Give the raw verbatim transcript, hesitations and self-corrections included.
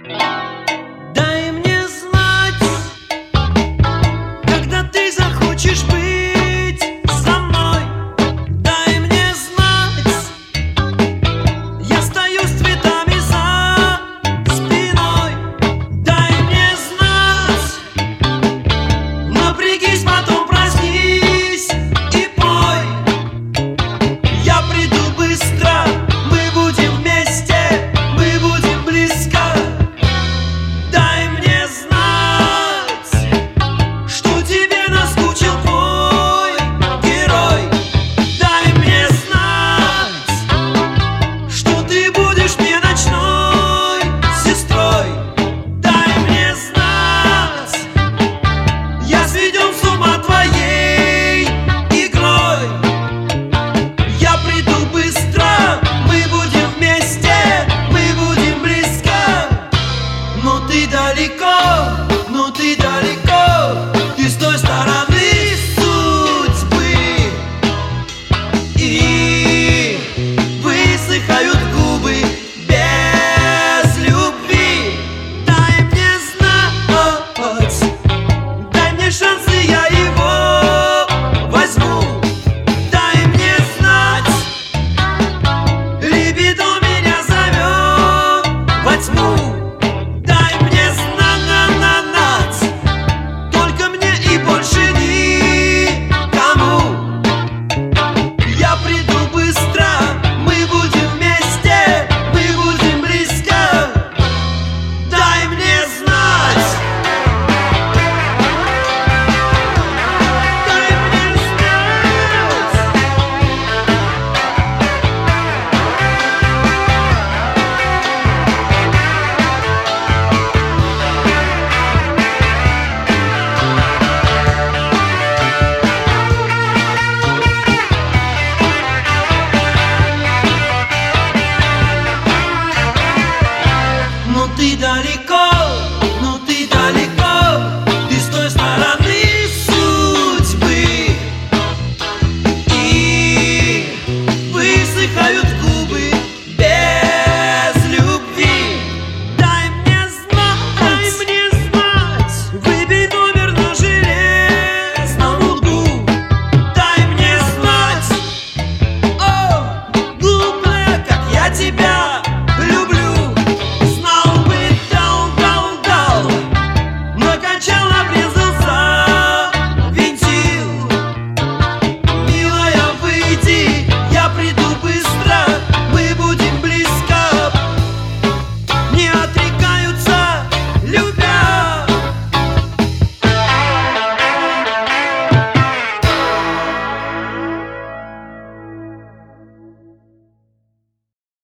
Дай мне знать, когда ты захочешь быть со мной. Дай мне знать, я стою с цветами за спиной. Дай мне знать, напрягись, потом проснись и пой. Я приду быстро, мы будем вместе, мы будем близко. Дай мне знать, что тебе наскучил твой герой. Дай мне знать, что ты будешь мне ночной сестрой. Дай мне знать, я сведем с ума твоей игрой. Я приду быстро, мы будем вместе, мы будем близко. Но ты далеко, но ты далеко, ты с той стороны судьбы. И высыхают губы без любви. Дай мне знать, дай мне шанс, и я его возьму. Дай мне знать, либидо меня зовет во тьму. Дай мне знать, только мне и больше никому. Я приду быстро, мы будем вместе, мы будем близко. Дай мне знать, дай мне знать. Но ты далеко,